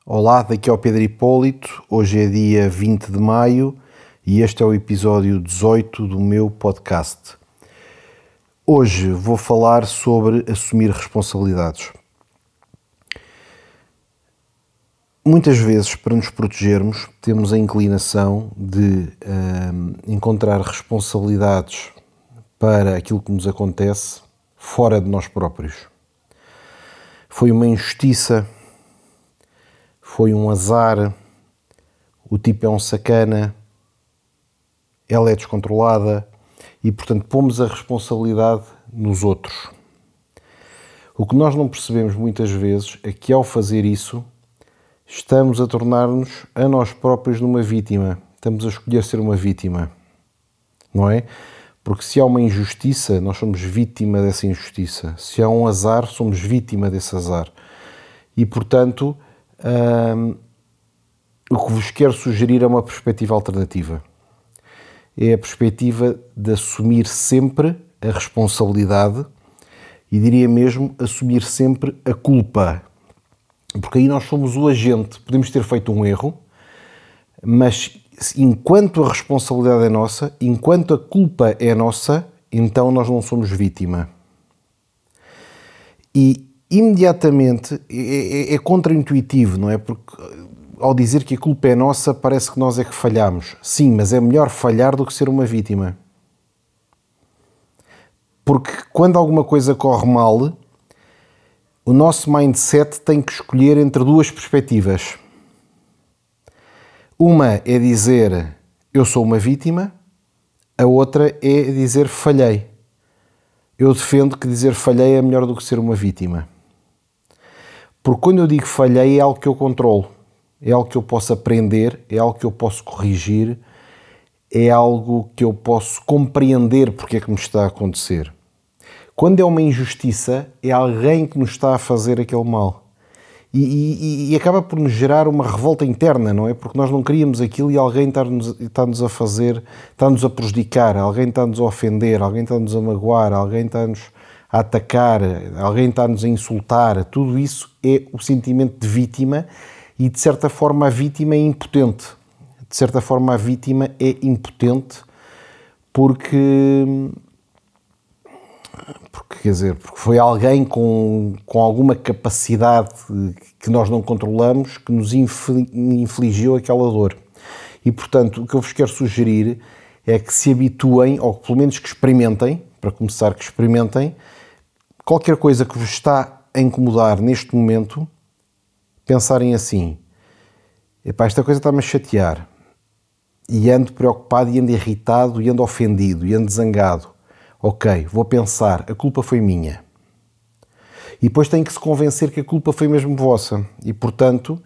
Olá, daqui é o Pedro Hipólito. Hoje é dia 20 de maio e este é o episódio 18 do meu podcast. Hoje vou falar sobre assumir responsabilidades. Muitas vezes, para nos protegermos, temos a inclinação de encontrar responsabilidades para aquilo que nos acontece fora de nós próprios. Foi uma injustiça, foi um azar, o tipo é um sacana, ela é descontrolada e, portanto, pomos a responsabilidade nos outros. O que nós não percebemos muitas vezes é que, ao fazer isso, estamos a tornar-nos a nós próprios numa vítima. Estamos a escolher ser uma vítima, não é? Porque se há uma injustiça, nós somos vítima dessa injustiça. Se há um azar, somos vítima desse azar. E, portanto, o que vos quero sugerir é uma perspectiva alternativa. É a perspectiva de assumir sempre a responsabilidade e diria mesmo assumir sempre a culpa. Porque aí nós somos o agente, podemos ter feito um erro, mas enquanto a responsabilidade é nossa, enquanto a culpa é nossa, então nós não somos vítima. E imediatamente é contraintuitivo, não é? Porque ao dizer que a culpa é nossa, parece que nós é que falhamos. Sim, mas é melhor falhar do que ser uma vítima. Porque quando alguma coisa corre mal, o nosso mindset tem que escolher entre duas perspectivas. Uma é dizer eu sou uma vítima, a outra é dizer falhei. Eu defendo que dizer falhei é melhor do que ser uma vítima. Porque quando eu digo falhei é algo que eu controlo, é algo que eu posso aprender, é algo que eu posso corrigir, é algo que eu posso compreender porque é que me está a acontecer. Quando é uma injustiça, é alguém que nos está a fazer aquele mal. E acaba por nos gerar uma revolta interna, não é? Porque nós não queríamos aquilo e alguém está-nos a fazer, está-nos a prejudicar, alguém está-nos a ofender, alguém está-nos a magoar, alguém está-nos a atacar, alguém está-nos a insultar. Tudo isso é o sentimento de vítima e, de certa forma, a vítima é impotente. De certa forma, a vítima é impotente porque foi alguém com alguma capacidade que nós não controlamos que nos infligiu aquela dor. E, portanto, o que eu vos quero sugerir é que se habituem, ou pelo menos que experimentem, para começar, que experimentem, qualquer coisa que vos está a incomodar neste momento, pensarem assim, epá, esta coisa está-me a chatear, e ando preocupado, e ando irritado, e ando ofendido, e ando zangado. Ok, vou pensar, a culpa foi minha. E depois tenho que se convencer que a culpa foi mesmo vossa. E, portanto,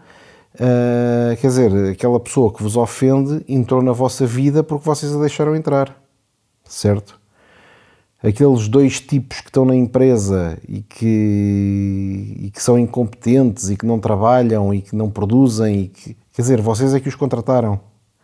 aquela pessoa que vos ofende entrou na vossa vida porque vocês a deixaram entrar. Certo? Aqueles dois tipos que estão na empresa e que são incompetentes e que não trabalham e que não produzem, vocês é que os contrataram.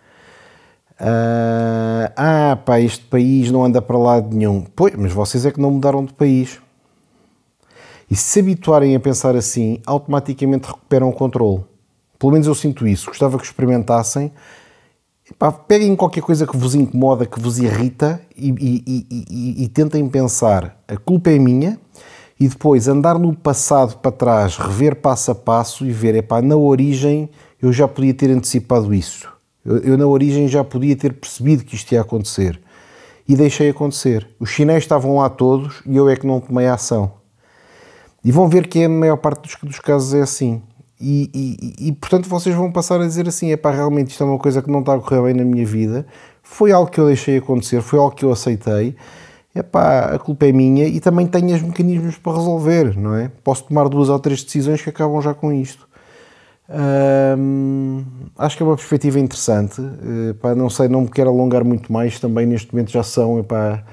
Este país não anda para lado nenhum. Pois, mas vocês é que não mudaram de país. E se habituarem a pensar assim, automaticamente recuperam o controle. Pelo menos eu sinto isso. Gostava que experimentassem. Peguem qualquer coisa que vos incomoda, que vos irrita e tentem pensar, a culpa é minha, e depois andar no passado para trás, rever passo a passo e ver, na origem eu já podia ter antecipado isso. Eu na origem já podia ter percebido que isto ia acontecer. E deixei acontecer. Os sinais estavam lá todos e eu é que não tomei a ação. E vão ver que a maior parte dos casos é assim. E portanto vocês vão passar a dizer assim, realmente isto é uma coisa que não está a correr bem na minha vida. Foi algo que eu deixei acontecer, foi algo que eu aceitei. A culpa é minha e também tenho os mecanismos para resolver, não é? Posso tomar 2 ou 3 decisões que acabam já com isto. Acho que é uma perspectiva interessante. Não sei, não me quero alongar muito mais. Também neste momento já são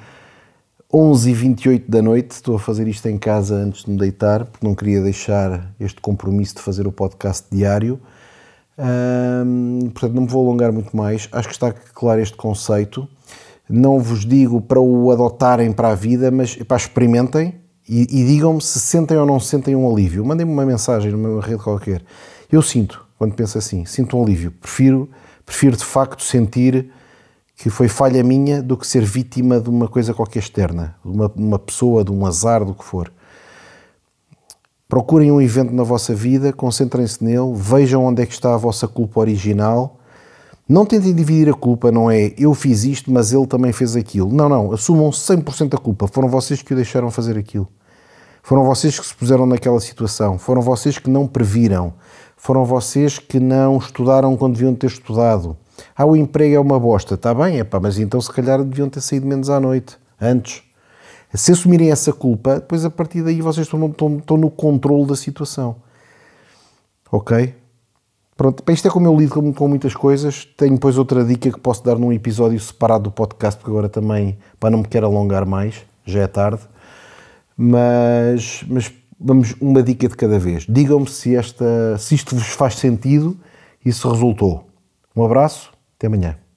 11h28 da noite. Estou a fazer isto em casa antes de me deitar porque não queria deixar este compromisso de fazer o podcast diário. Portanto, não me vou alongar muito mais. Acho que está claro este conceito. Não vos digo para o adotarem para a vida, mas experimentem e digam-me se sentem ou não sentem um alívio. Mandem-me uma mensagem numa rede qualquer. Eu sinto, quando penso assim. Sinto um alívio. Prefiro de facto sentir que foi falha minha do que ser vítima de uma coisa qualquer externa, de uma pessoa, de um azar, do que for. Procurem um evento na vossa vida, concentrem-se nele, vejam onde é que está a vossa culpa original. Não tentem dividir a culpa, não é eu fiz isto, mas ele também fez aquilo. Não, assumam 100% a culpa. Foram vocês que o deixaram fazer aquilo. Foram vocês que se puseram naquela situação. Foram vocês que não previram. Foram vocês que não estudaram quando deviam ter estudado. O emprego é uma bosta. Está bem, mas então se calhar deviam ter saído menos à noite, antes. Se assumirem essa culpa, depois a partir daí vocês estão no controle da situação. Ok? Pronto, isto é como eu lido com muitas coisas. Tenho depois outra dica que posso dar num episódio separado do podcast, porque agora também, para não me quero alongar mais, já é tarde. Mas vamos uma dica de cada vez. Digam-me se isto vos faz sentido e se resultou. Um abraço, até amanhã.